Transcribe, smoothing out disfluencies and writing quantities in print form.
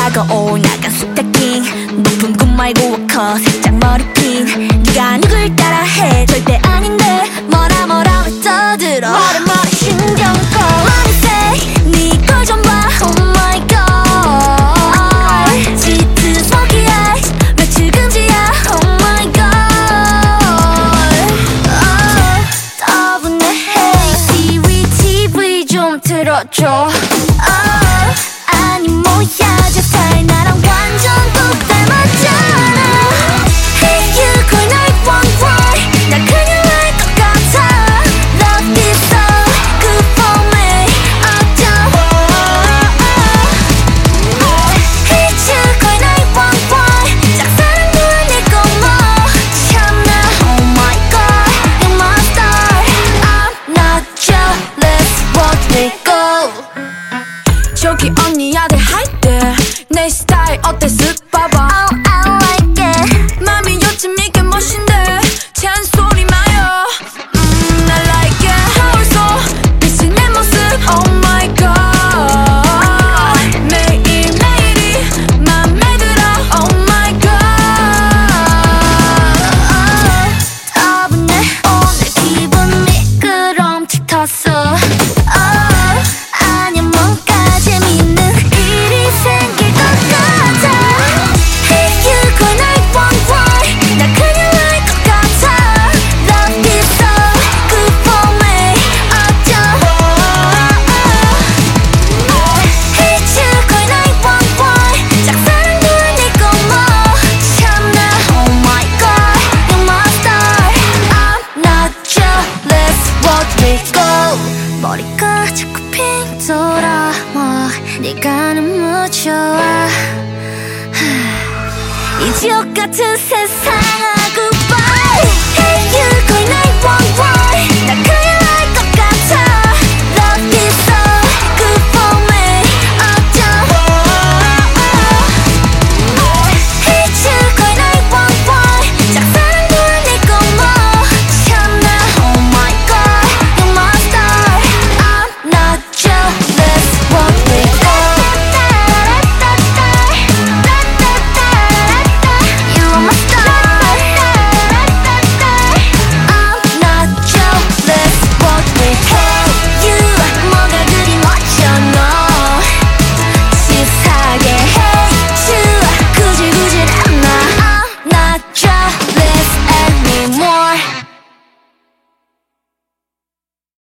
다가올 나간 스타킹 높은 꿈 말고 워커 살짝 머리핀 네가 누굴 따라해 절대 아닌데 뭐라 왜 떠들어 말해 신경 꺼 Let me say 네 걸 좀 봐 Oh my god 짙은 smoky eyes 며칠 금지야 Oh my god 따분해 Hey Siri TV 좀 틀어줘 아니 뭐야 저 스타일 나랑 완전 뚝 닮았잖아 Hey you call 911 나 그냥 알 것 같아 Love is so good for me 어쩌워 Hey you call 911 짝사랑도 아니고 뭐 참나 Oh my god you're my star I'm not jealous what we go 저기 언니야 대 할 때 내 스타일 어때 쓱 봐봐 Oh I like it 맘이 요즘 이게 멋인데 잔소리 마요 I like it 거울속 비친 내 모습 Oh my god 매일매일이 맘에 들어 Oh my god 따분해 오늘 기분 미끄럼 짙었어 아니야 뭔가 재밌는 일이 생길 것 같아 Hey you call 911 나 그냥 알 것 같아 Love is so good for me 어쩌워 Hey you call 911 짝사랑도 아니고 뭐 참나 Oh my god you're my star I'm not jealous what we go 머리가 자꾸 핑 돌아 뭐 네가 너무 좋아 이 지옥 같은 세상하고